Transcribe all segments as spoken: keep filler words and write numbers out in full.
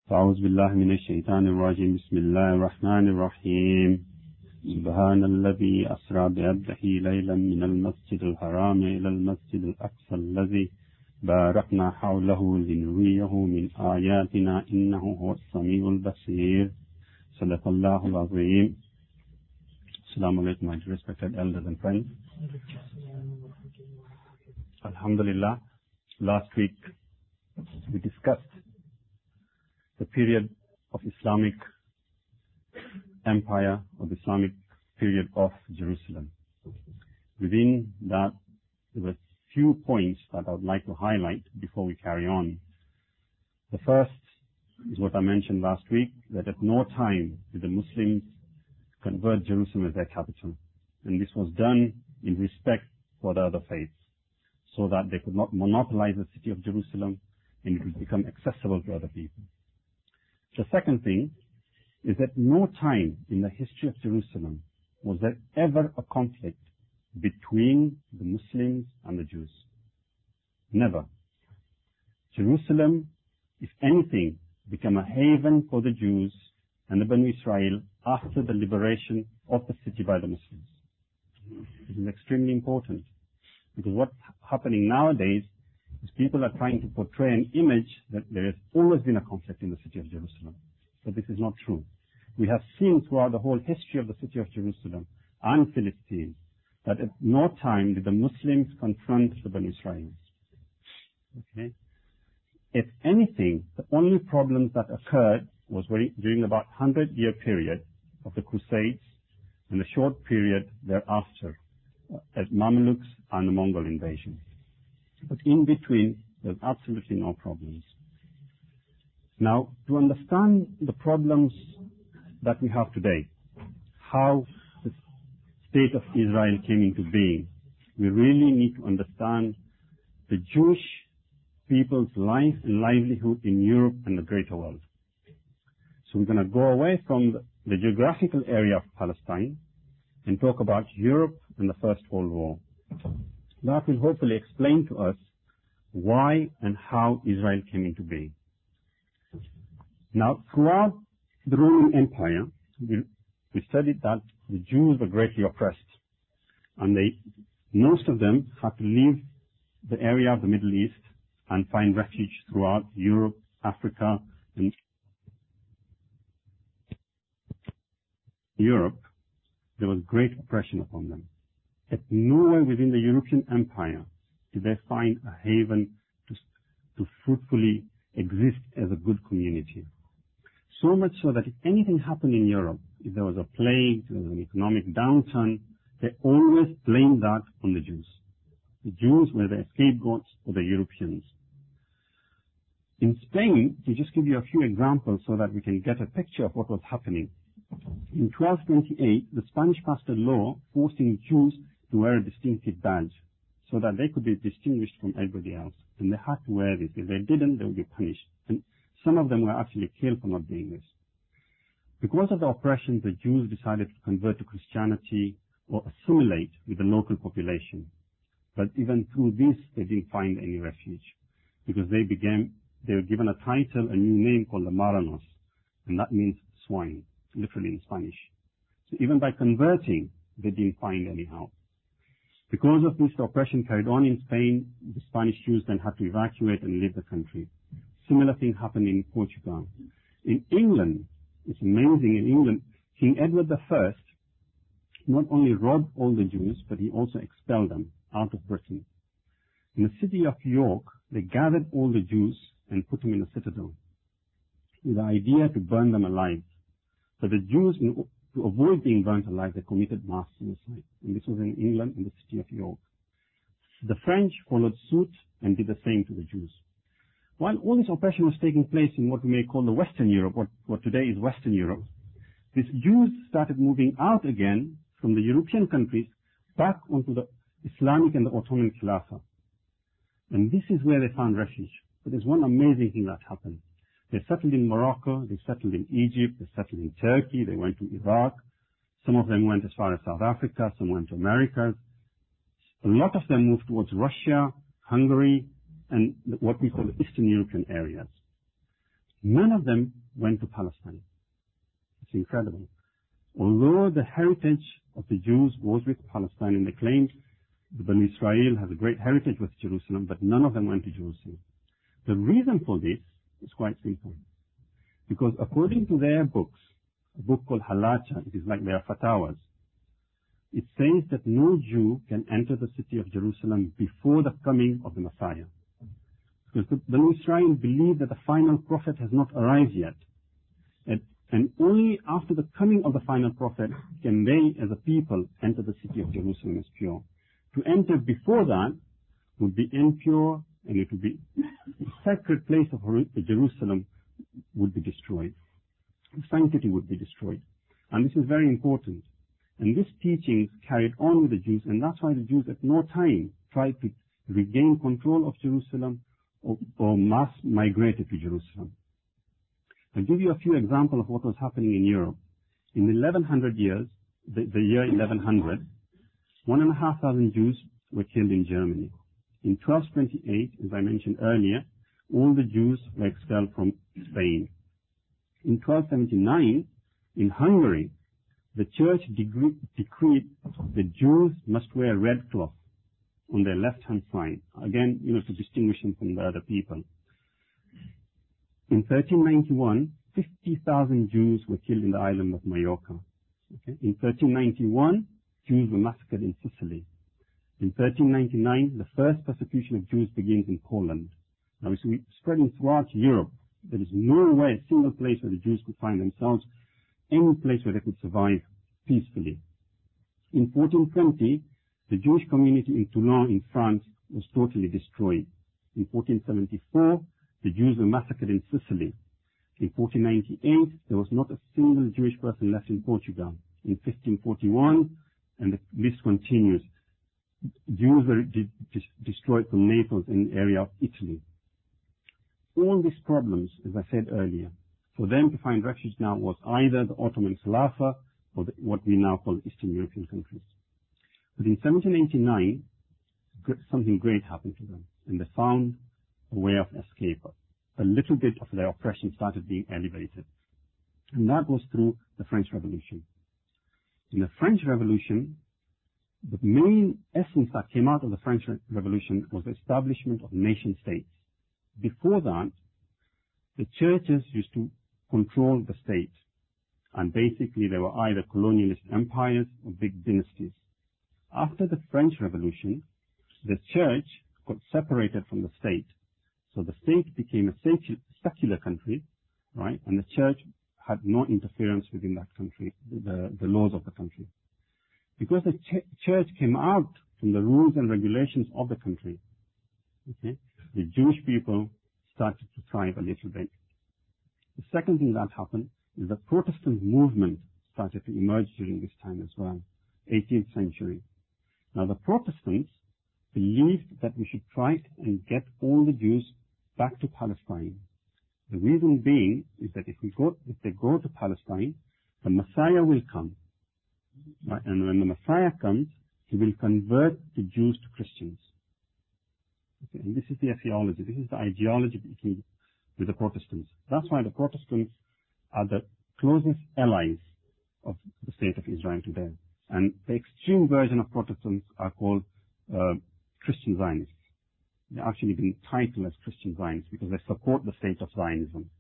أعوذ بالله من الشيطان الرجيم بسم الله الرحمن الرحيم سبحان الذي أسرى بعبده ليلا من المسجد الحرام إلى المسجد الأقصى الذي باركنا حوله لنريه من آياتنا إنه هو السميع البصير صدق الله العظيم. Assalamu alaikum, my respected elders and friends. Alhamdulillah, last week we discussed the period of Islamic empire, or the Islamic period of Jerusalem. Within that, there were few points that I would like to highlight before we carry on. The first is what I mentioned last week, that at no time did the Muslims convert Jerusalem as their capital. And this was done in respect for the other faiths, so that they could not monopolize the city of Jerusalem and it would become accessible to other people. The second thing is that no time in the history of Jerusalem was there ever a conflict between the Muslims and the Jews. Never. Jerusalem, if anything, became a haven for the Jews and the Banu Israel after the liberation of the city by the Muslims. This is extremely important, because what's happening nowadays is people are trying to portray an image that there has always been a conflict in the city of Jerusalem. But this is not true. We have seen throughout the whole history of the city of Jerusalem and Philistine that at no time did the Muslims confront the Banu Israel. Okay? If anything, the only problems that occurred was very, during about one hundred year period of the Crusades and the short period thereafter uh, at Mamluks and the Mongol invasion. But in between, there's absolutely no problems. Now, to understand the problems that we have today, how the state of Israel came into being, we really need to understand the Jewish people's life and livelihood in Europe and the greater world. So we're going to go away from the, the geographical area of Palestine and talk about Europe and the First World War. That will hopefully explain to us why and how Israel came into being. Now, throughout the Roman Empire, we, we studied that the Jews were greatly oppressed, and they, most of them had to leave the area of the Middle East and find refuge throughout Europe, Africa, and Europe. There was great oppression upon them. At nowhere within the European Empire did they find a haven to, to fruitfully exist as a good community. So much so that if anything happened in Europe, if there was a plague, there was an economic downturn, they always blamed that on the Jews. The Jews were the scapegoats for the Europeans. In Spain, to just give you a few examples so that we can get a picture of what was happening. In twelve twenty-eight, the Spanish passed a law forcing Jews to wear a distinctive badge so that they could be distinguished from everybody else. And they had to wear this. If they didn't, they would be punished. And some of them were actually killed for not doing this. Because of the oppression, the Jews decided to convert to Christianity or assimilate with the local population. But even through this, they didn't find any refuge, because they began, they were given a title, a new name called the Marranos, and that means swine, literally in Spanish. So even by converting, they didn't find any help. Because of this, the oppression carried on in Spain. The Spanish Jews then had to evacuate and leave the country. Similar thing happened in Portugal. In England, it's amazing, in England, King Edward the First not only robbed all the Jews, but he also expelled them out of Britain. In the city of York, they gathered all the Jews and put them in a citadel with the idea to burn them alive. But the Jews, in, to avoid being burnt alive, they committed mass suicide. And this was in England, in the city of York. The French followed suit and did the same to the Jews. While all this oppression was taking place in what we may call the Western Europe, what, what today is Western Europe, these Jews started moving out again from the European countries back onto the Islamic and the Ottoman Khilafah. And this is where they found refuge. But there's one amazing thing that happened. They settled in Morocco, they settled in Egypt, they settled in Turkey, they went to Iraq. Some of them went as far as South Africa, some went to America. A lot of them moved towards Russia, Hungary, and what we call the Eastern European areas. None of them went to Palestine. It's incredible. Although the heritage of the Jews was with Palestine, and they claimed the Banu Israel has a great heritage with Jerusalem, but none of them went to Jerusalem. The reason for this is quite simple. Because according to their books, a book called Halacha, it is like their fatawas, it says that no Jew can enter the city of Jerusalem before the coming of the Messiah. Because the Banu Israel believe that the final prophet has not arrived yet. And, and only after the coming of the final prophet can they, as a people, enter the city of Jerusalem as pure. To enter before that would be impure, and it would be the sacred place of Jerusalem would be destroyed. The sanctity would be destroyed. And this is very important. And this teaching carried on with the Jews, and that's why the Jews at no time tried to regain control of Jerusalem or, or mass migrated to Jerusalem. I'll give you a few examples of what was happening in Europe. In eleven hundred years, the, the year eleven hundred, one and a half thousand Jews were killed in Germany. In twelve twenty-eight, as I mentioned earlier, all the Jews were expelled from Spain. In twelve seventy-nine, in Hungary, the church degree, decreed the Jews must wear red cloth on their left-hand side, again, you know, to distinguish them from the other people. In thirteen ninety-one, fifty thousand Jews were killed in the island of Majorca. Okay? In thirteen ninety-one, Jews were massacred in Sicily. In thirteen ninety-nine, the first persecution of Jews begins in Poland. Now, it's spreading throughout Europe. There is no way, a single place where the Jews could find themselves, any place where they could survive peacefully. In fourteen twenty, the Jewish community in Toulon in France was totally destroyed. In fourteen seventy-four, the Jews were massacred in Sicily. In fourteen ninety-eight, there was not a single Jewish person left in Portugal. In fifteen forty-one, and the list continues, Jews were de de destroyed from Naples in the area of Italy. All these problems, as I said earlier, for them to find refuge now was either the Ottoman Khilafah or the, what we now call Eastern European countries. But in seventeen eighty-nine, something great happened to them, and they found a way of escape. A little bit of their oppression started being elevated. And that was through the French Revolution. In the French Revolution, the main essence that came out of the French Revolution was the establishment of nation states. Before that, the churches used to control the state. And basically, they were either colonialist empires or big dynasties. After the French Revolution, the church got separated from the state. So the state became a secular country, right? And the church had no interference within that country, the, the laws of the country. Because the ch church came out from the rules and regulations of the country, okay, the Jewish people started to thrive a little bit. The second thing that happened is the Protestant movement started to emerge during this time as well, eighteenth century. Now the Protestants believed that we should try and get all the Jews back to Palestine. The reason being is that if we go, if they go to Palestine, the Messiah will come. Right? And when the Messiah comes, he will convert the Jews to Christians. Okay? And this is their theology. This is the ideology with the Protestants. That's why the Protestants are the closest allies of the state of Israel today. And the extreme version of Protestants are called uh, Christian Zionists. They've actually been titled as Christian Zionists because they support the state of Zionism.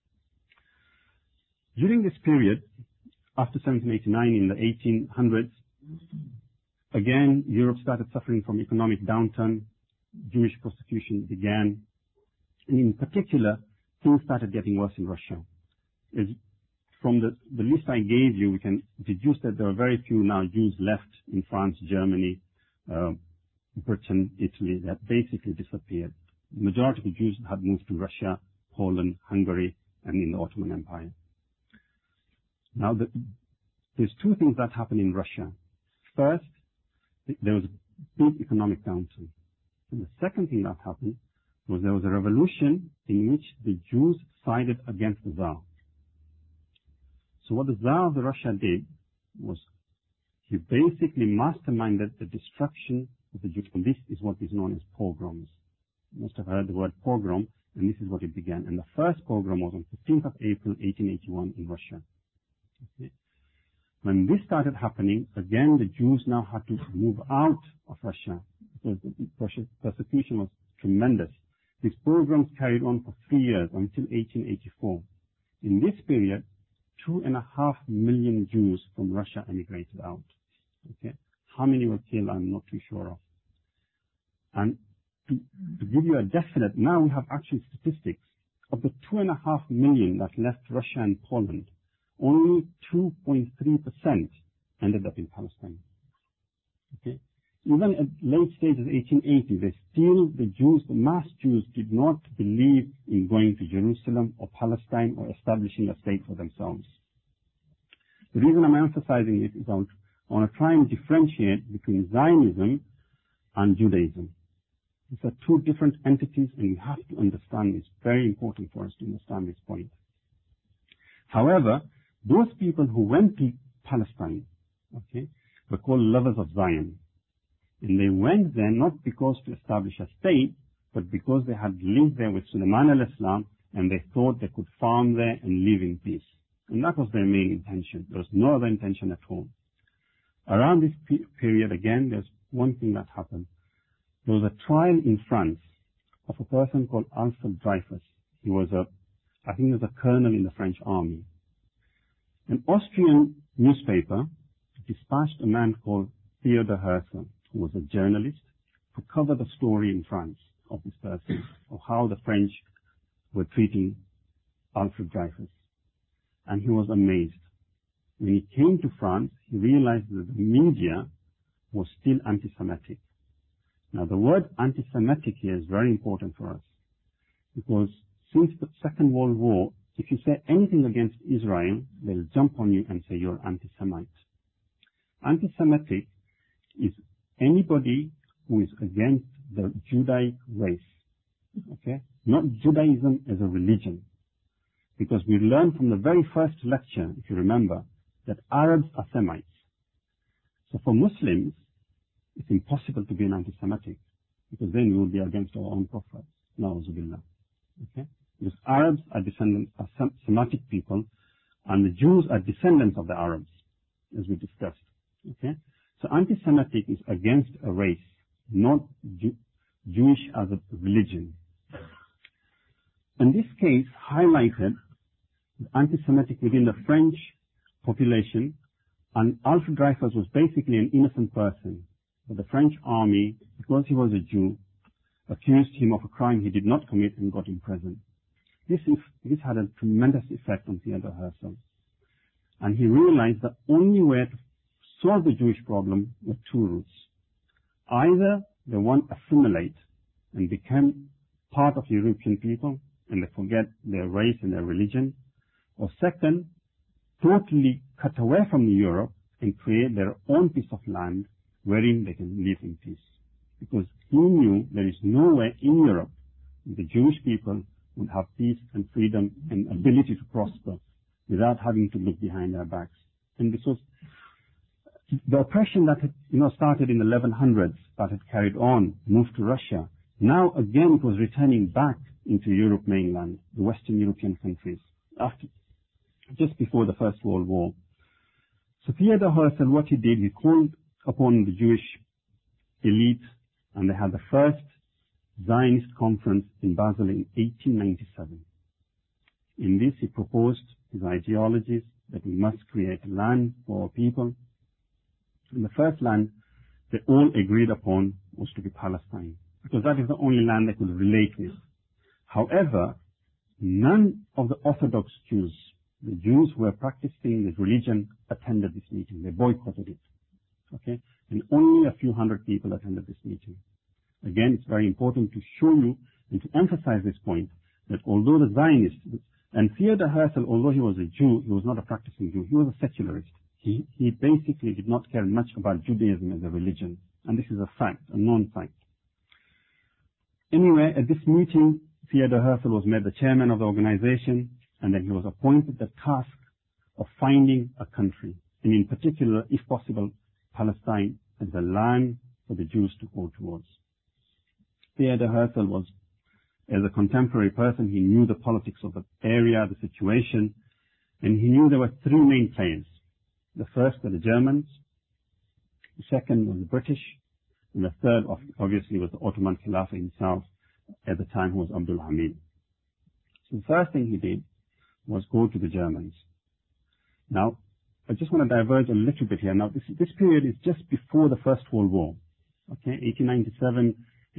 During this period, after seventeen eighty-nine in the eighteen hundreds, again, Europe started suffering from economic downturn. Jewish persecution began. And in particular, things started getting worse in Russia. As from the, the list I gave you, we can deduce that there are very few now Jews left in France, Germany, uh, Britain, Italy, that basically disappeared. The majority of the Jews had moved to Russia, Poland, Hungary, and in the Ottoman Empire. Now, the, there's two things that happened in Russia. First, there was a big economic downturn. And the second thing that happened was there was a revolution in which the Jews sided against the Tsar. So what the Tsar of Russia did was he basically masterminded the destruction of the Jews. And this is what is known as pogroms. You must have heard the word pogrom. And this is what it began. And the first pogrom was on fifteenth of April, eighteen eighty-one in Russia. Okay. When this started happening, again, the Jews now had to move out of Russia because the persecution was tremendous. These pogroms carried on for three years until eighteen eighty-four. In this period, two and a half million Jews from Russia emigrated out. Okay. How many were killed, I'm not too sure of. And to, to give you a definite, now we have actual statistics. Of the two and a half million that left Russia and Poland, only two point three percent ended up in Palestine. Okay. Even at late stages, eighteen eighty, they still, the Jews, the mass Jews, did not believe in going to Jerusalem or Palestine or establishing a state for themselves. The reason I'm emphasizing it is I want to try and differentiate between Zionism and Judaism. These are two different entities, and we have to understand this. Very important for us to understand this point. However, those people who went to Palestine, okay, were called lovers of Zion. And they went there not because to establish a state, but because they had lived there with Sulaiman al-Islam, and they thought they could farm there and live in peace. And that was their main intention. There was no other intention at all. Around this pe- period, again, there's one thing that happened. There was a trial in France of a person called Alfred Dreyfus. He was a, I think he was a colonel in the French army. An Austrian newspaper dispatched a man called Theodor Herzl, who was a journalist, to cover the story in France of this person, of how the French were treating Alfred Dreyfus. And he was amazed. When he came to France, he realized that the media was still anti-Semitic. Now, the word anti-Semitic here is very important for us, because since the Second World War, if you say anything against Israel, they'll jump on you and say you're anti-Semite. Anti-Semitic is anybody who is against the Judaic race, okay? Not Judaism as a religion. Because we learned from the very first lecture, if you remember, that Arabs are Semites. So for Muslims, it's impossible to be an anti-Semitic, because then we would be against our own Prophet. Na'uzubillah. Okay? Because Arabs are descendants of Sem- Semitic people, and the Jews are descendants of the Arabs, as we discussed. Okay? So anti-Semitic is against a race, not Jew- Jewish as a religion. And this case highlighted anti-Semitic within the French population, and Alfred Dreyfus was basically an innocent person. But the French army, because he was a Jew, accused him of a crime he did not commit and got imprisoned. This, is, this had a tremendous effect on Theodor Herzl. And he realized the only way to solve the Jewish problem were two routes. Either they want to assimilate and become part of European people, and they forget their race and their religion, or second, totally cut away from Europe and create their own piece of land wherein they can live in peace. Because he knew there is no way in Europe the Jewish people would have peace and freedom and ability to prosper without having to look behind their backs. And this was the oppression that had, you know, started in the eleven hundreds, that had carried on, moved to Russia. Now again it was returning back into Europe mainland, the Western European countries, after, just before the First World War. So Theodor Herzl, what he did, he called upon the Jewish elite, and they had the first Zionist conference in Basel in eighteen ninety-seven. In this, he proposed his ideologies that we must create land for our people. And the first land they all agreed upon was to be Palestine, because that is the only land they could relate with. However, none of the Orthodox Jews, the Jews who were practicing this religion, attended this meeting. They boycotted it. Okay? And only a few hundred people attended this meeting. Again, it's very important to show you and to emphasize this point, that although the Zionists, and Theodor Herzl, although he was a Jew, he was not a practicing Jew, he was a secularist. He, he basically did not care much about Judaism as a religion. And this is a fact, a known fact. Anyway, at this meeting, Theodor Herzl was made the chairman of the organization, and then he was appointed the task of finding a country, and in particular, if possible, Palestine as a land for the Jews to go towards. Theodor Herzl was As a contemporary person, he knew the politics of the area, the situation, and he knew there were three main players. The first were the Germans, the second was the British, and the third, obviously, was the Ottoman Khilafah himself, at the time who was Abdul Hamid. So the first thing he did was go to the Germans. Now, I just want to diverge a little bit here. Now, this, this period is just before the First World War. Okay, eighteen ninety-seven,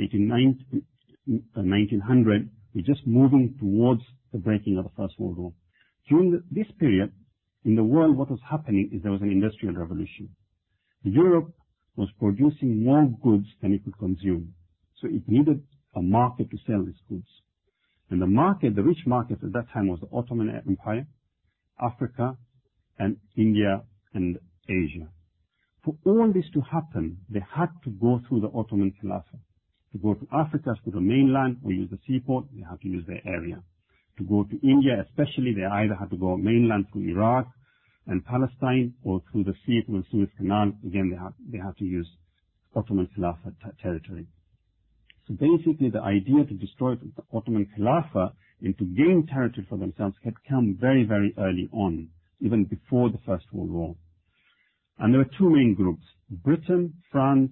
nineteen hundred, we're just moving towards the breaking of the First World War. During the, this period, in the world, what was happening is there was an industrial revolution. Europe was producing more goods than it could consume. So it needed a market to sell these goods. And the market, the rich market at that time was the Ottoman Empire, Africa, and India and Asia. For all this to happen, they had to go through the Ottoman Khilafah. To go to Africa, to the mainland, or use the seaport, they had to use their area. To go to India especially, they either had to go mainland through Iraq and Palestine, or through the sea, through the Suez Canal. Again, they had, they had to use Ottoman Khilafah territory. So basically, the idea to destroy the Ottoman Khilafah and to gain territory for themselves had come very, very early on, even before the First World War. And there were two main groups, Britain, France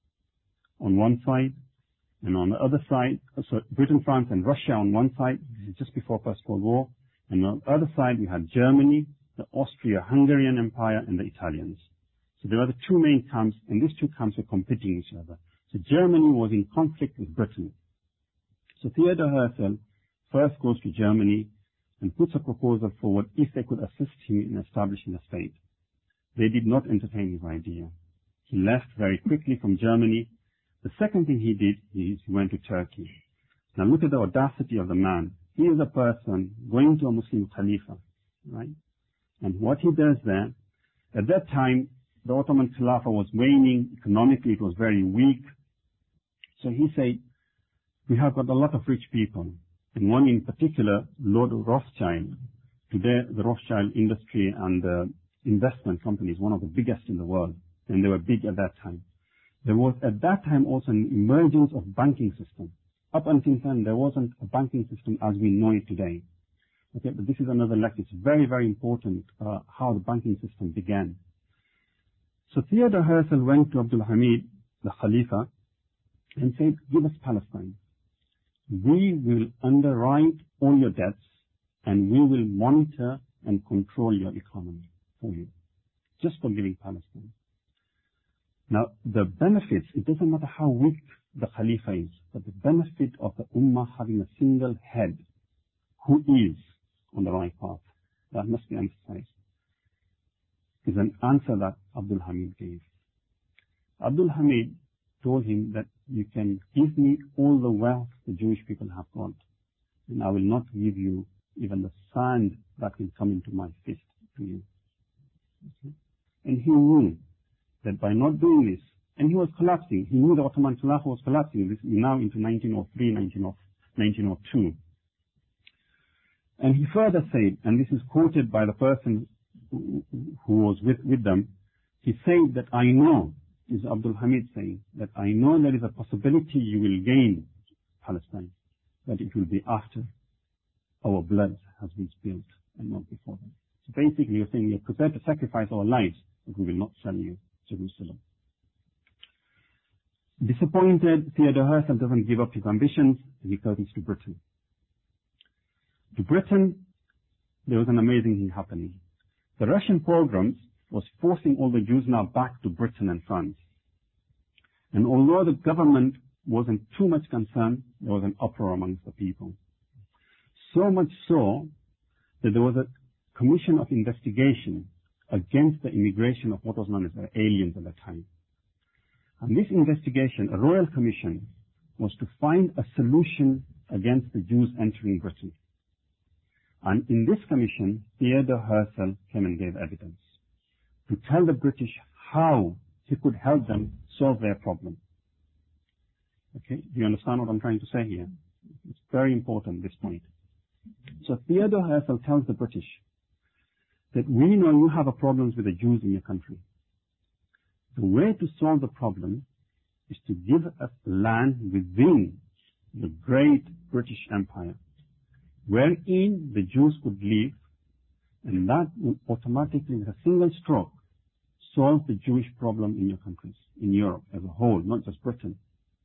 on one side, and on the other side, so Britain, France, and Russia on one side, this is just before First World War, and on the other side we had Germany, the Austria-Hungarian Empire, and the Italians. So there were the two main camps, and these two camps were competing each other. So Germany was in conflict with Britain. So Theodor Herzl first goes to Germany and puts a proposal forward if they could assist him in establishing a state. They did not entertain his idea. He left very quickly from Germany. The second thing he did is he went to Turkey. Now look at the audacity of the man. He is a person going to a Muslim Khalifa, right? And what he does there, at that time, the Ottoman Khilafah was waning. Economically, it was very weak. So he said, we have got a lot of rich people. And one in particular, Lord Rothschild. Today, the Rothschild industry and uh, investment company is one of the biggest in the world. And they were big at that time. There was at that time also an emergence of banking system. Up until then, there wasn't a banking system as we know it today. Okay, but this is another lecture. It's very, very important uh, how the banking system began. So Theodor Herzl went to Abdul Hamid, the Khalifa, and said, give us Palestine. We will underwrite all your debts and we will monitor and control your economy for you, just for giving Palestine. Now, the benefits, it doesn't matter how weak the Khalifa is, but the benefit of the Ummah having a single head who is on the right path, that must be emphasized, is an answer that Abdul Hamid gave. Abdul Hamid told him that you can give me all the wealth the Jewish people have got, and I will not give you even the sand that can come into my fist to you. Okay? And he knew that by not doing this, and he was collapsing, he knew the Ottoman Khilafah was collapsing, this now into nineteen oh three, nineteen oh two. And he further said, and this is quoted by the person who was with, with them, he said that I know, is Abdul Hamid saying, that I know there is a possibility you will gain Palestine, but it will be after our blood has been spilled and not before that. So basically you're saying we are prepared to sacrifice our lives, but we will not sell you Jerusalem. Disappointed, Theodor Herzl doesn't give up his ambitions and he turns to Britain. To Britain, there was an amazing thing happening. The Russian pogroms was forcing all the Jews now back to Britain and France. And although the government wasn't too much concerned, there was an uproar amongst the people. So much so that there was a commission of investigation against the immigration of what was known as the aliens at that time. And this investigation, a royal commission, was to find a solution against the Jews entering Britain. And in this commission, Theodor Herzl came and gave evidence to tell the British how he could help them solve their problem. Okay, do you understand what I'm trying to say here? It's very important, this point. So Theodor Herzl tells the British that we know you have a problem with the Jews in your country. The way to solve the problem is to give us land within the great British Empire, wherein the Jews could live, and that would automatically, with a single stroke, solve the Jewish problem in your countries, in Europe as a whole, not just Britain.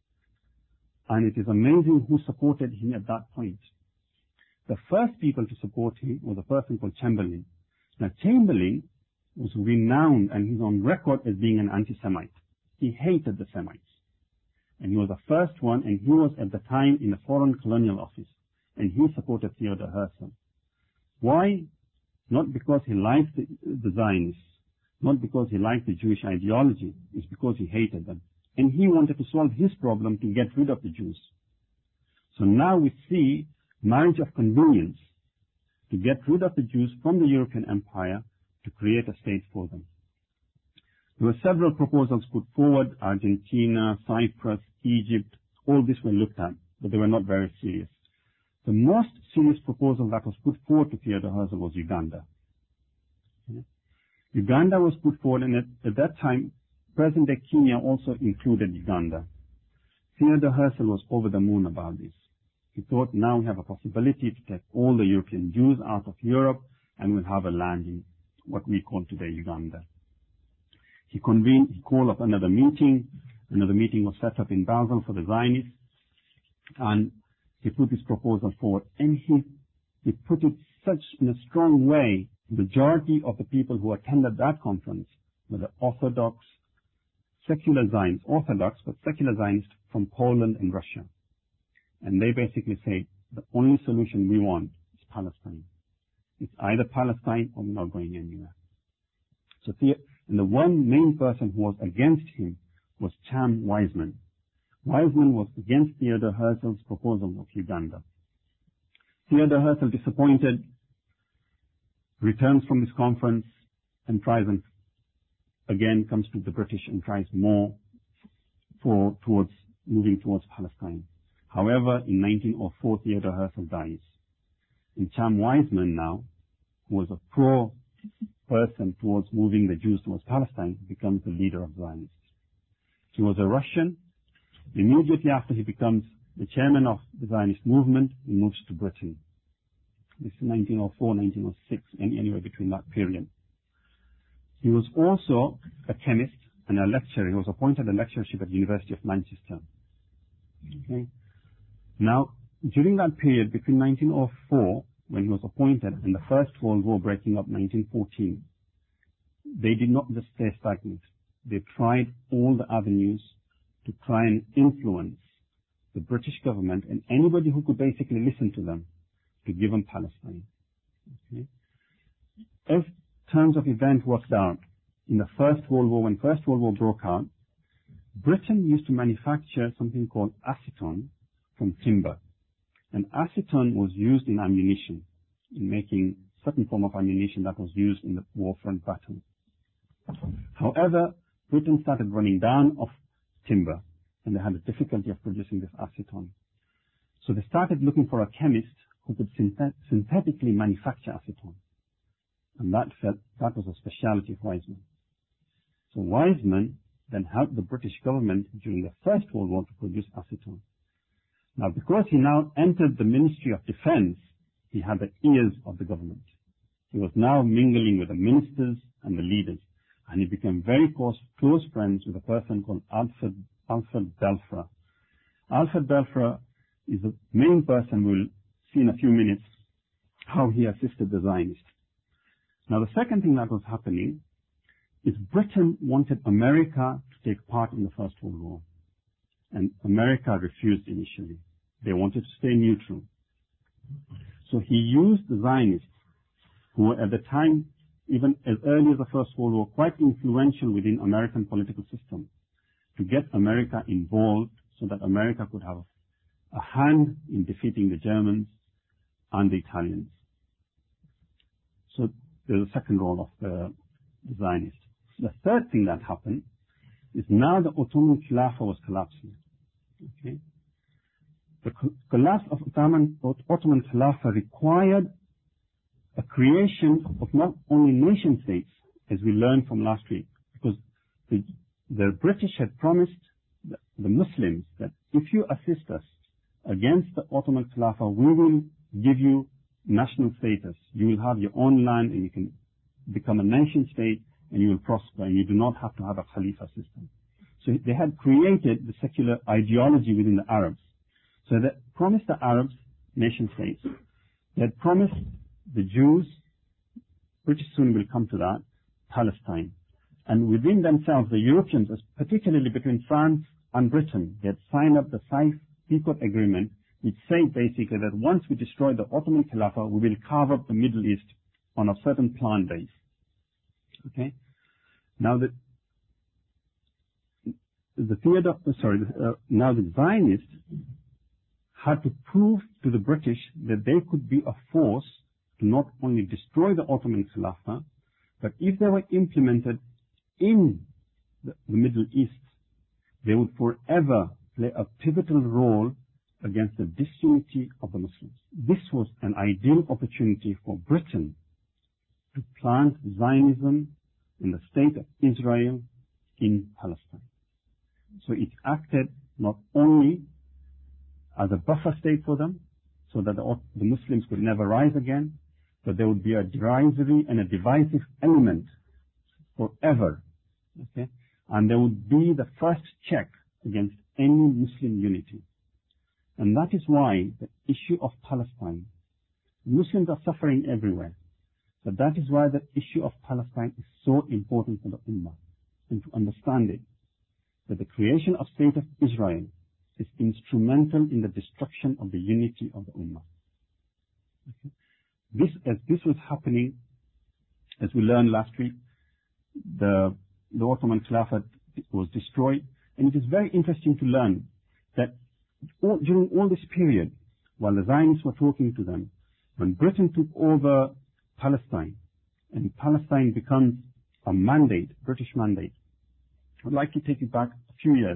And it is amazing who supported him at that point. The first people to support him was a person called Chamberlain. Now, Chamberlain was renowned, and he's on record as being an anti-Semite. He hated the Semites. And he was the first one, and he was at the time in the Foreign Colonial Office, and he supported Theodor Herzl. Why? Not because he liked the, the Zionists, not because he liked the Jewish ideology, it's because he hated them. And he wanted to solve his problem to get rid of the Jews. So now we see marriage of convenience to get rid of the Jews from the European Empire to create a state for them. There were several proposals put forward: Argentina, Cyprus, Egypt. All these were looked at, but they were not very serious. The most serious proposal that was put forward to Theodor Herzl was Uganda. Okay. Uganda was put forward, and at, at that time, present-day Kenya also included Uganda. Theodor Herzl was over the moon about this. He thought, now we have a possibility to take all the European Jews out of Europe, and we'll have a land in what we call today Uganda. He convened, he called up another meeting. Another meeting was set up in Basel for the Zionists, and he put this proposal forward. And he, he put it such in a strong way. The majority of the people who attended that conference were the Orthodox, secular Zionists, Orthodox, but secular Zionists from Poland and Russia. And they basically say, the only solution we want is Palestine. It's either Palestine or we're not going anywhere. So, and the one main person who was against him was Chaim Weizmann. Weizmann was against Theodor Herzl's proposal of Uganda. Theodor Herzl, disappointed, returns from this conference and tries and again comes to the British and tries more for towards moving towards Palestine. However, in nineteen oh four, Theodor Herzl dies. And Chaim Weizmann now, who was a pro person towards moving the Jews towards Palestine, becomes the leader of Zionists. He was a Russian. Immediately after he becomes the chairman of the Zionist movement, he moves to Britain. This is nineteen oh four, nineteen oh six, and anywhere between that period. He was also a chemist and a lecturer. He was appointed a lecturership at the University of Manchester. Okay. Now, during that period, between nineteen oh four, when he was appointed, and the First World War breaking up nineteen fourteen, they did not just stay stagnant. They tried all the avenues to try and influence the British government and anybody who could basically listen to them to give them Palestine. Okay. As terms of event worked out, in the First World War, when First World War broke out, Britain used to manufacture something called acetone from timber. And acetone was used in ammunition, in making certain form of ammunition that was used in the warfront battles. However, Britain started running down of timber, and they had a difficulty of producing this acetone. So they started looking for a chemist who could synthet- synthetically manufacture acetone. And that felt, that was a specialty of Weizmann. So Weizmann then helped the British government during the First World War to produce acetone. Now, because he now entered the Ministry of Defense, he had the ears of the government. He was now mingling with the ministers and the leaders, and he became very close, close friends with a person called Alfred, Alfred Belfra. Alfred Belfra is the main person we'll see in a few minutes how he assisted the Zionists. Now, the second thing that was happening is Britain wanted America to take part in the First World War. And America refused initially. They wanted to stay neutral. So he used the Zionists, who were at the time, even as early as the First World War, quite influential within American political system, to get America involved so that America could have a hand in defeating the Germans and the Italians. So there's a second role of the Zionists. The third thing that happened is now the Ottoman Khilafah was collapsing. Okay? The collapse of Ottoman, Ottoman Khilafah required a creation of not only nation states, as we learned from last week, because the, the British had promised the, the Muslims that if you assist us, against the Ottoman Khilafah, we will give you national status. You will have your own land and you can become a nation state and you will prosper and you do not have to have a Khalifa system. So they had created the secular ideology within the Arabs. So they promised the Arabs nation states. They had promised the Jews, pretty soon we'll come to that, Palestine. And within themselves, the Europeans, particularly between France and Britain, they had signed up the Sykes-Picot Agreement, which said basically that once we destroy the Ottoman Khilafah, we will carve up the Middle East on a certain plan base. Okay? Now the the Theodore, sorry, uh, now the Zionists had to prove to the British that they could be a force to not only destroy the Ottoman Khilafah, but if they were implemented in the, the Middle East, they would forever play a pivotal role against the disunity of the Muslims. This was an ideal opportunity for Britain to plant Zionism in the state of Israel in Palestine. So it acted not only as a buffer state for them, so that the, the Muslims could never rise again, but there would be a derisory and a divisive element forever. Okay? And there would be the first check against any Muslim unity. And that is why the issue of Palestine, Muslims are suffering everywhere, but that is why the issue of Palestine is so important for the Ummah. And to understand it, that the creation of State of Israel is instrumental in the destruction of the unity of the Ummah. Okay? This, as this was happening, as we learned last week, the, the Ottoman Khilafat was destroyed, and it is very interesting to learn that all, during all this period, while the Zionists were talking to them, when Britain took over Palestine, and Palestine becomes a mandate, British mandate, I'd like to take you back a few years.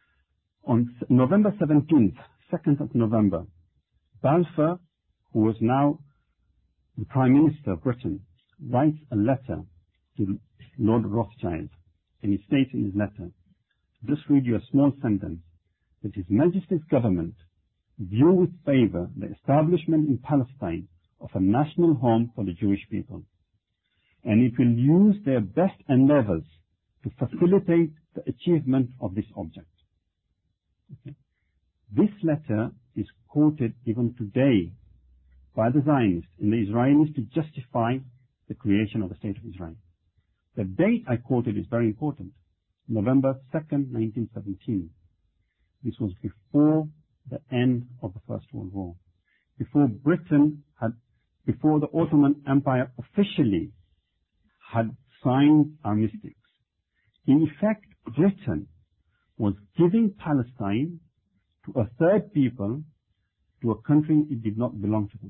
On November seventeenth, second of November, Balfour, who was now the Prime Minister of Britain, writes a letter to Lord Rothschild, and he states in his letter, just read you a small sentence, that His Majesty's government view with favour the establishment in Palestine of a national home for the Jewish people, and it will use their best endeavours to facilitate the achievement of this object. Okay. This letter is quoted even today by the Zionists and the Israelis to justify the creation of the State of Israel. The date I quoted is very important. November second, nineteen seventeen. This was before the end of the First World War. Before Britain had, before the Ottoman Empire officially had signed armistice. In effect, Britain was giving Palestine to a third people, to a country it did not belong to them.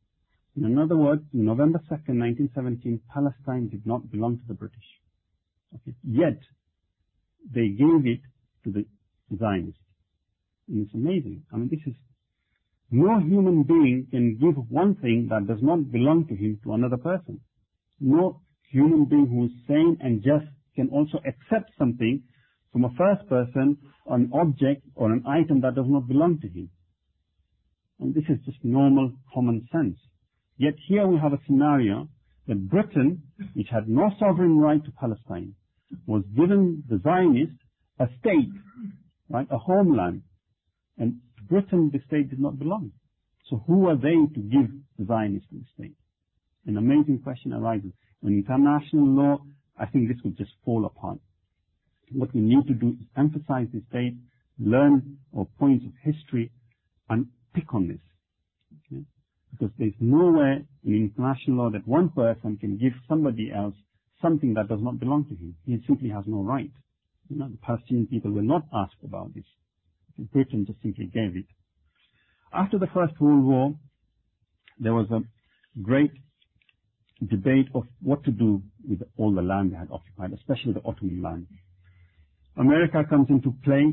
In other words, on November second, nineteen seventeen, Palestine did not belong to the British. Okay. Yet, they gave it to the Zionists. And it's amazing. I mean, this is, no human being can give one thing that does not belong to him to another person. No human being who is sane and just can also accept something from a first person, an object or an item that does not belong to him. And this is just normal common sense. Yet here we have a scenario that Britain, which had no sovereign right to Palestine, was given the Zionists a state, right, a homeland. And to Britain, the state did not belong. So who are they to give the Zionists the state? An amazing question arises. In international law, I think this would just fall apart. What we need to do is emphasize this date, learn our points of history, and pick on this. Okay? Because there's nowhere in international law that one person can give somebody else something that does not belong to him. He simply has no right. You know, the Palestinian people were not asked about this. Britain just simply gave it. After the First World War, there was a great debate of what to do with all the land they had occupied, especially the Ottoman land. America comes into play,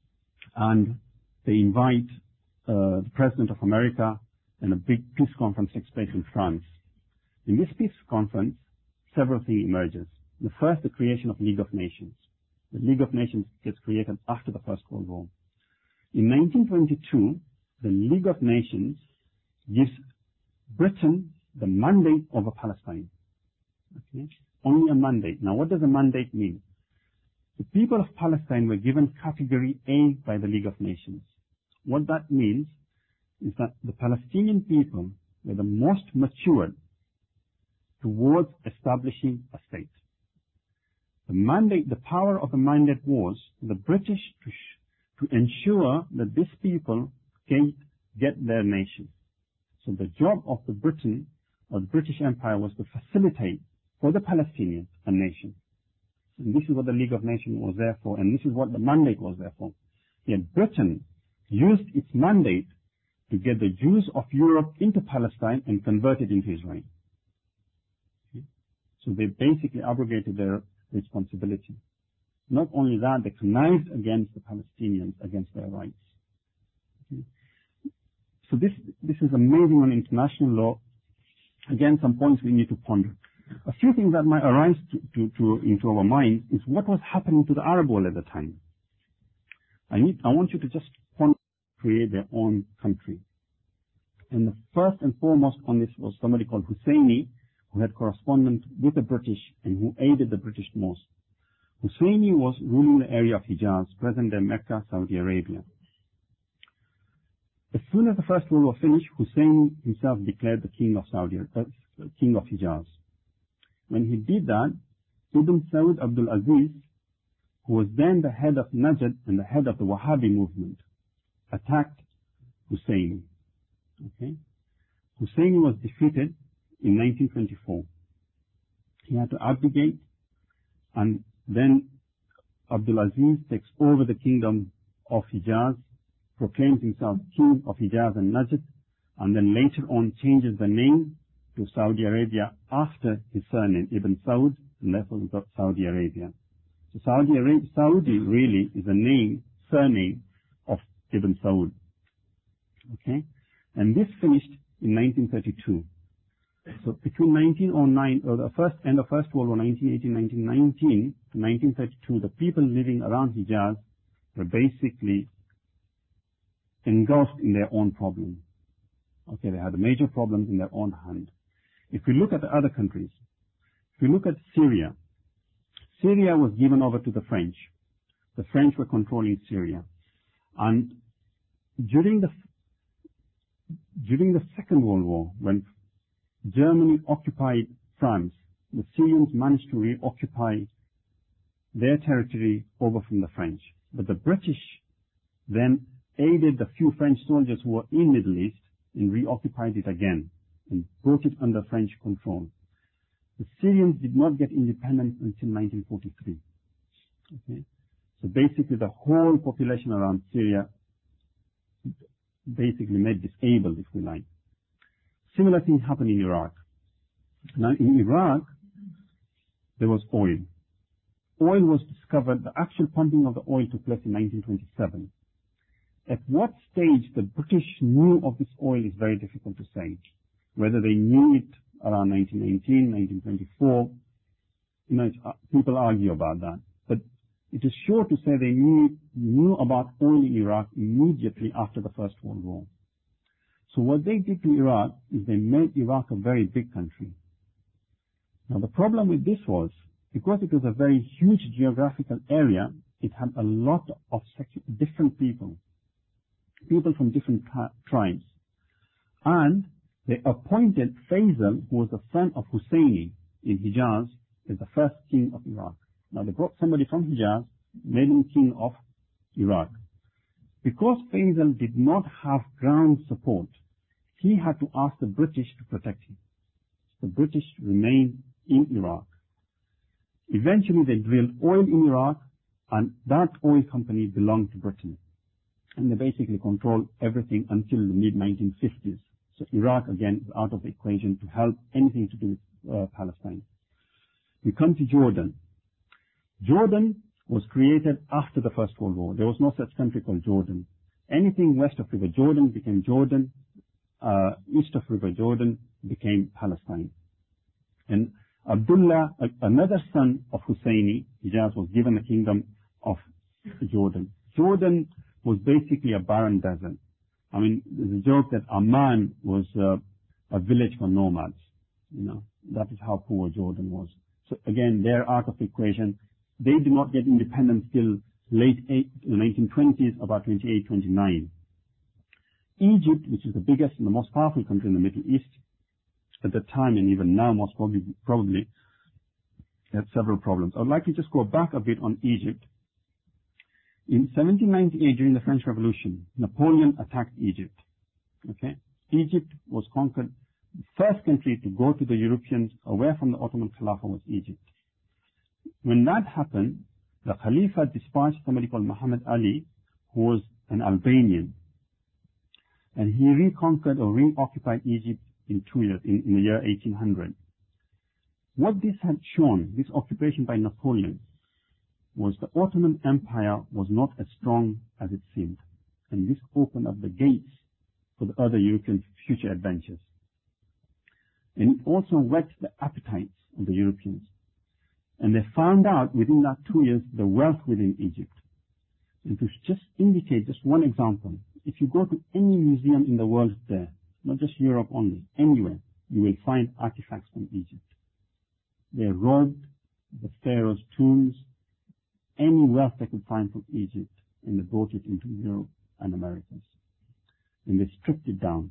and they invite uh, the President of America, and a big peace conference takes place in France. In this peace conference, several things emerges. The first, the creation of League of Nations. The League of Nations gets created after the First World War. In nineteen twenty-two, the League of Nations gives Britain the mandate over Palestine. Okay? Only a mandate. Now, what does a mandate mean? The people of Palestine were given category A by the League of Nations. What that means is that the Palestinian people were the most matured towards establishing a state. The mandate, the power of the mandate was the British to, sh- to ensure that these people can get their nation. So the job of the Britain or the British Empire was to facilitate for the Palestinians a nation. And this is what the League of Nations was there for, and this is what the mandate was there for. Yet Britain used its mandate to get the Jews of Europe into Palestine and convert it into Israel. Okay? So they basically abrogated their responsibility. Not only that, they connived against the Palestinians, against their rights. Okay? So this, this is amazing on international law. Again, some points we need to ponder. A few things that might arise to, to, to, into our minds is what was happening to the Arab world at the time. I need, I want you to just ponder, create their own country. And the first and foremost on this was somebody called Husseini, who had correspondence with the British and who aided the British most. Husseini was ruling the area of Hijaz, present-day Mecca, Saudi Arabia. As soon as the First World War finished, Hussein himself declared the king of Saudi, uh, king of Hijaz. When he did that, Ibn Saud Abdul Aziz, who was then the head of Najd and the head of the Wahhabi movement, attacked Hussein. Okay? Hussein was defeated in nineteen twenty-four. He had to abdicate, and then Abdul Aziz takes over the kingdom of Hijaz, proclaims himself king of Hijaz and Najd, and then later on changes the name to Saudi Arabia after his surname, Ibn Saud, and therefore got Saudi Arabia. So Saudi Arabia, Saudi really is a name, surname of Ibn Saud. Okay? And this finished in nineteen thirty-two. So between nineteen oh nine, or the first end of First World War, nineteen eighteen, nineteen nineteen, to nineteen thirty-two, the people living around Hijaz were basically engulfed in their own problems. Okay, they had major problems in their own hand. If we look at the other countries, if we look at Syria, Syria was given over to the French. The French were controlling Syria. And during the during the Second World War, when Germany occupied France, the Syrians managed to reoccupy their territory over from the French. But the British then aided the few French soldiers who were in the Middle East and reoccupied it again and brought it under French control. The Syrians did not get independence until nineteen forty-three. Okay? So basically the whole population around Syria basically made disabled, if we like. Similar thing happened in Iraq. Now in Iraq, there was oil. Oil was discovered, the actual pumping of the oil took place in nineteen twenty-seven. At what stage the British knew of this oil is very difficult to say. Whether they knew it around nineteen nineteen, nineteen twenty-four, you know, uh, people argue about that. But it is sure to say they knew, knew about oil in Iraq immediately after the First World War. So what they did to Iraq is they made Iraq a very big country. Now the problem with this was, because it was a very huge geographical area, it had a lot of different people, people from different tribes. And they appointed Faisal, who was the son of Husseini in Hijaz, as the first king of Iraq. Now they brought somebody from Hijaz, made him king of Iraq. Because Faisal did not have ground support, he had to ask the British to protect him. The British remained in Iraq. Eventually they drilled oil in Iraq, and that oil company belonged to Britain. And they basically controlled everything until the mid nineteen fifties. So Iraq again is out of the equation to help anything to do with uh, Palestine. We come to Jordan. Jordan was created after the First World War. There was no such country called Jordan. Anything west of River Jordan became Jordan. Uh, east of River Jordan became Palestine. And Abdullah, another son of Husseini, Hijaz, was given the kingdom of Jordan. Jordan was basically a barren desert. I mean, there's a joke that Amman was uh, a village for nomads. You know, that is how poor Jordan was. So again, they're out of the equation. They did not get independence till late eight, nineteen twenties, about twenty-eight, twenty-nine. Egypt, which is the biggest and the most powerful country in the Middle East at the time, and even now most probably, probably had several problems. I would like to just go back a bit on Egypt. In seventeen ninety-eight, during the French Revolution, Napoleon attacked Egypt. Okay, Egypt was conquered. The first country to go to the Europeans away from the Ottoman Khilafah was Egypt. When that happened, the Khalifa dispatched somebody called Muhammad Ali, who was an Albanian, and he reconquered or reoccupied Egypt in two years, in, in the year eighteen hundred. What this had shown, this occupation by Napoleon, was the Ottoman Empire was not as strong as it seemed. And this opened up the gates for the other European future adventures. And it also whet the appetites of the Europeans. And they found out within that two years the wealth within Egypt. And to just indicate just one example, if you go to any museum in the world there, not just Europe only, anywhere, you will find artifacts from Egypt. They robbed the pharaoh's tombs, any wealth they could find from Egypt, and they brought it into Europe and Americas. And they stripped it down.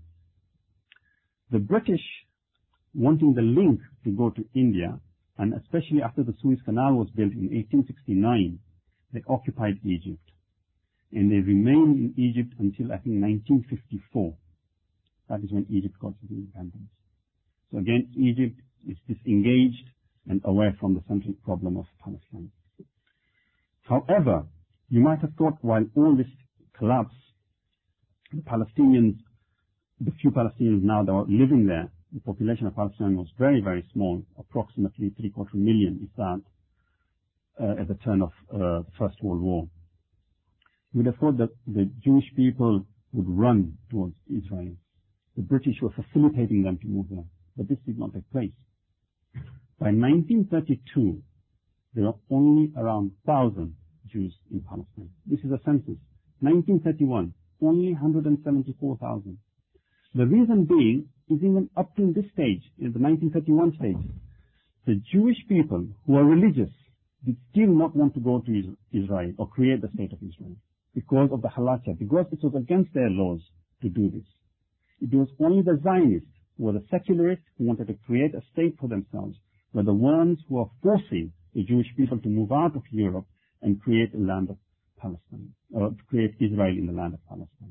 The British, wanting the link to go to India, and especially after the Suez Canal was built in eighteen sixty-nine, they occupied Egypt. And they remained in Egypt until, I think, nineteen fifty-four. That is when Egypt got its independence. So again, Egypt is disengaged and away from the central problem of Palestine. However, you might have thought while all this collapse, the Palestinians, the few Palestinians now that are living there, the population of Palestine was very, very small, approximately three-quarter million, if that, uh, at the turn of uh, the First World War. You would have thought that the Jewish people would run towards Israel. The British were facilitating them to move there, but this did not take place. By nineteen thirty-two, there were only around one thousand Jews in Palestine. This is a census. nineteen thirty-one, only one hundred seventy-four thousand. The reason being is even up to this stage, in the nineteen thirty-one stage, the Jewish people who are religious did still not want to go to Israel or create the state of Israel because of the halacha, because it was against their laws to do this. It was only the Zionists, who were the secularists, who wanted to create a state for themselves, were the ones who are forcing the Jewish people to move out of Europe and create a land of Palestine, or to create Israel in the land of Palestine.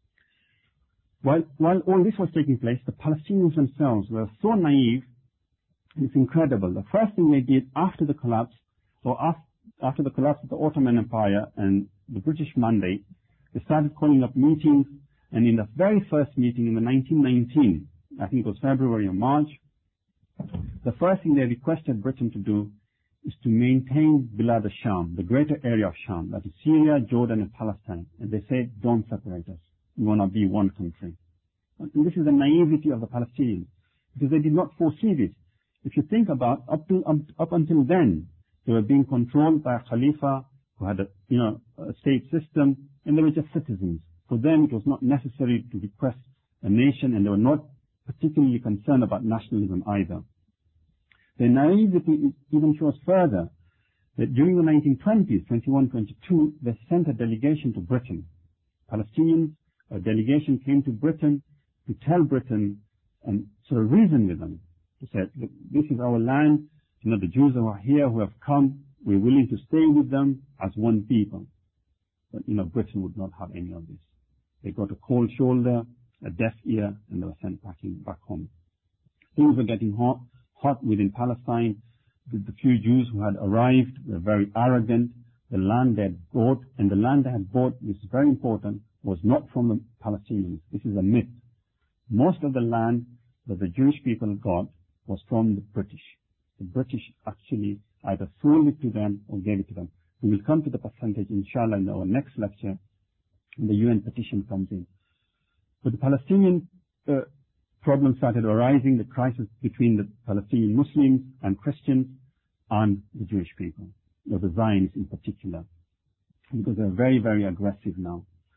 While, while all this was taking place, the Palestinians themselves were so naive, it's incredible. The first thing they did after the collapse, or after, after the collapse of the Ottoman Empire and the British Mandate, they started calling up meetings, and in the very first meeting in the nineteen nineteen, I think it was February or March, the first thing they requested Britain to do is to maintain Bilad al-Sham, the greater area of Sham, that is Syria, Jordan, and Palestine. And they said, don't separate us. We want to be one country. And this is the naivety of the Palestinians, because they did not foresee this. If you think about, up to up, up until then, they were being controlled by a Khalifa who had a, you know, a state system, and they were just citizens. For them, it was not necessary to request a nation, and they were not particularly concerned about nationalism either. Their naivety even shows further that during the nineteen twenties, twenty-one, twenty-two, they sent a delegation to Britain. Palestinians, a delegation came to Britain to tell Britain and sort of reason with them, to say, look, this is our land, you know, the Jews who are here, who have come, we're willing to stay with them as one people. But, you know, Britain would not have any of this. They got a cold shoulder, a deaf ear, and they were sent packing back home. Things were getting hot, hot within Palestine. The, the few Jews who had arrived were very arrogant. The land they had bought, and the land they had bought, which is very important, was not from the Palestinians. This is a myth. Most of the land that the Jewish people got was from the British. The British actually either sold it to them or gave it to them. We will come to the percentage, inshallah, in our next lecture, when the U N petition comes in. But the Palestinian uh, problem started arising, the crisis between the Palestinian Muslims and Christians and the Jewish people, or the Zionists in particular, because they're very, very aggressive now.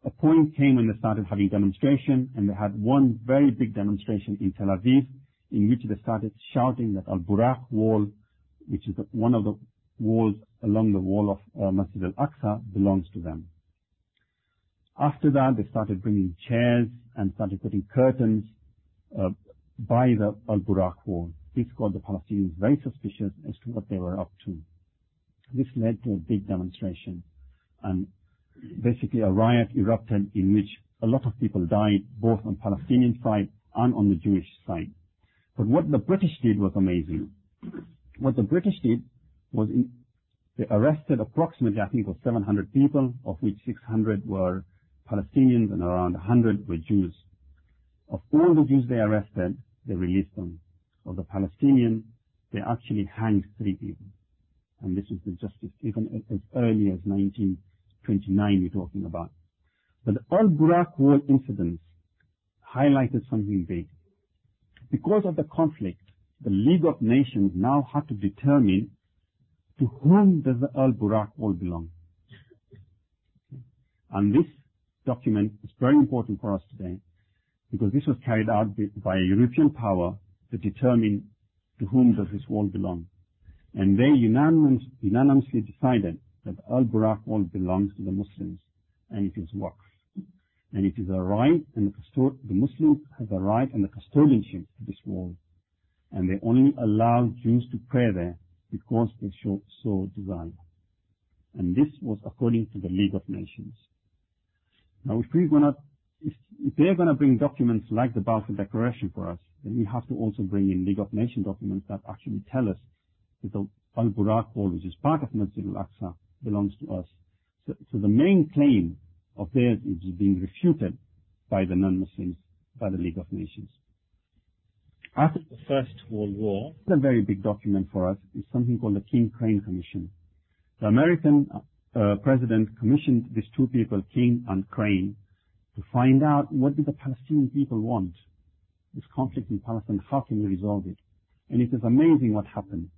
a point came when they started having demonstration, and they had one very big demonstration in Tel Aviv, in which they started shouting that Al-Buraq wall, which is the, one of the walls along the wall of uh, Masjid al-Aqsa, belongs to them. After that, they started bringing chairs and started putting curtains uh, by the Al-Buraq wall. This got the Palestinians very suspicious as to what they were up to. This led to a big demonstration, and basically a riot erupted in which a lot of people died, both on Palestinian side and on the Jewish side. But what the British did was amazing. What the British did was in, they arrested approximately, I think it was seven hundred people, of which six hundred were Palestinians and around one hundred were Jews. Of all the Jews they arrested, they released them. Of the Palestinians, they actually hanged three people. And this is the justice, even as early as nineteen twenty-nine we're talking about. But the Al-Buraq wall incidents highlighted something big. Because of the conflict, the League of Nations now had to determine to whom does the Al-Buraq wall belong. And this document is very important for us today, because this was carried out by a European power to determine to whom does this wall belong. And they unanimous, unanimously decided that the Al-Buraq wall belongs to the Muslims, and it is waqf. And it is a right, and the, custod- the Muslims have a right and the custodianship to this wall. And they only allow Jews to pray there because they show, so desire. And this was according to the League of Nations. Now, if we're gonna, if, if they're gonna bring documents like the Balfour Declaration for us, then we have to also bring in League of Nations documents that actually tell us that the Al-Buraq wall, which is part of Masjid al-Aqsa, belongs to us. So, so the main claim of theirs is being refuted by the non-Muslims, by the League of Nations. After the First World War, a very big document for us is something called the King Crane Commission. The American uh, president commissioned these two people, King and Crane, to find out what do the Palestinian people want. This conflict in Palestine, how can we resolve it? And it is amazing what happened.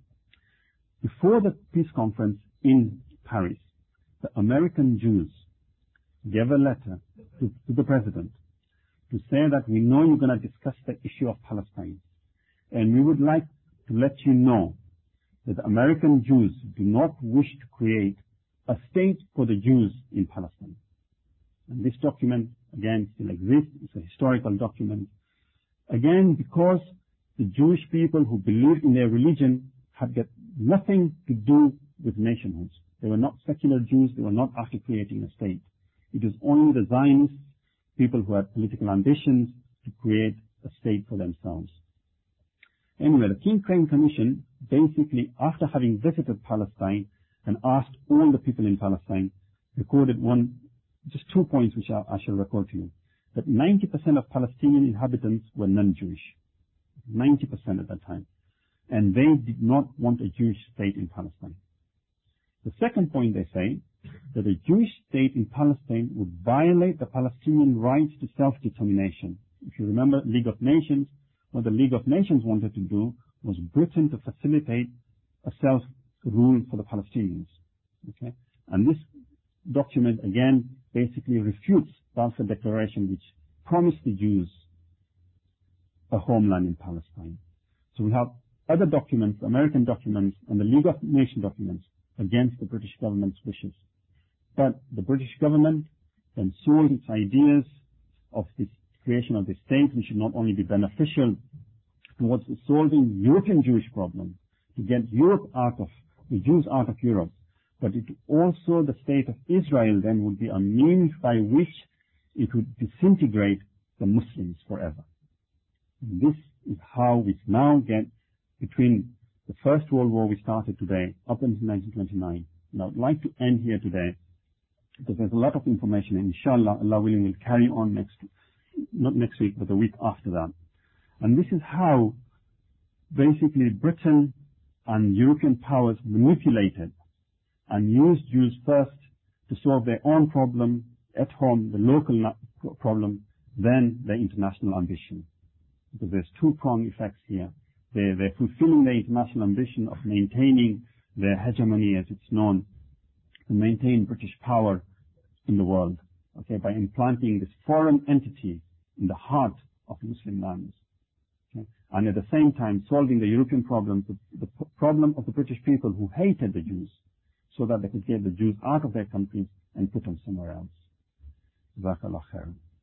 Before the peace conference in Paris, the American Jews gave a letter to, to the president to say that we know you're going to discuss the issue of Palestine, and we would like to let you know that the American Jews do not wish to create a state for the Jews in Palestine. And this document, again, still exists. It's a historical document. Again, because the Jewish people who believed in their religion had got nothing to do with nationhoods. They were not secular Jews. They were not after creating a state. It was only the Zionists, people who had political ambitions, to create a state for themselves. Anyway, the King Crane Commission, basically, after having visited Palestine and asked all the people in Palestine, recorded one, just two points which I, I shall record to you. That ninety percent of Palestinian inhabitants were non-Jewish. ninety percent at that time. And they did not want a Jewish state in Palestine. The second point they say, that a Jewish state in Palestine would violate the Palestinian rights to self-determination. If you remember League of Nations, what the League of Nations wanted to do was Britain to facilitate a self-rule for the Palestinians. Okay? And this document, again, basically refutes Balfour Declaration, which promised the Jews a homeland in Palestine. So we have other documents, American documents, and the League of Nations documents against the British government's wishes. But the British government then sold its ideas of this creation of this state, which should not only be beneficial towards solving European Jewish problem, to get Europe out of, the Jews out of Europe, but it also, the state of Israel then would be a means by which it would disintegrate the Muslims forever. And this is how we now get between the First World War we started today up until nineteen twenty-nine. And I would like to end here today because there's a lot of information, and inshallah, Allah willing, will carry on next, not next week, but the week after that. And this is how basically Britain and European powers manipulated and used Jews first to solve their own problem at home, the local problem, then their international ambition. Because there's two-pronged effects here. They're, they're fulfilling their international ambition of maintaining their hegemony, as it's known, to maintain British power in the world okay, by implanting this foreign entity in the heart of Muslim lands. Okay, and at the same time solving the European problems, the, the problem of the British people who hated the Jews, so that they could get the Jews out of their countries and put them somewhere else. Jazakallah khairan.